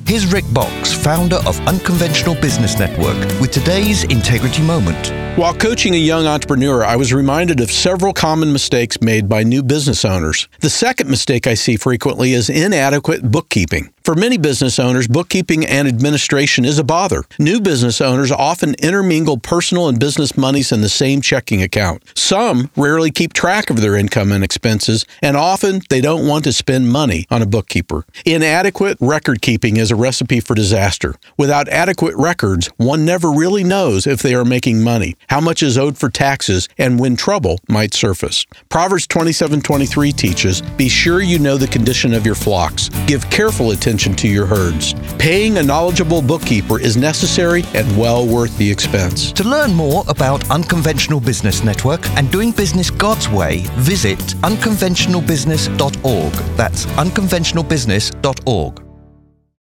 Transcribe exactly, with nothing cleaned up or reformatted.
Here's Rick Box, founder of Unconventional Business Network, with today's Integrity Moment. While coaching a young entrepreneur, I was reminded of several common mistakes made by new business owners. The second mistake I see frequently is inadequate bookkeeping. For many business owners, bookkeeping and administration is a bother. New business owners often intermingle personal and business monies in the same checking account. Some rarely keep track of their income and expenses, and often they don't want to spend money on a bookkeeper. Inadequate record keeping is a recipe for disaster. Without adequate records, one never really knows if they are making money, how much is owed for taxes, and when trouble might surface. Proverbs twenty-seven twenty-three teaches, "Be sure you know the condition of your flocks. Give careful attention to your herds." Paying a knowledgeable bookkeeper is necessary and well worth the expense. To learn more about Unconventional Business Network and doing business God's way, visit unconventional business dot org. That's unconventional business dot org.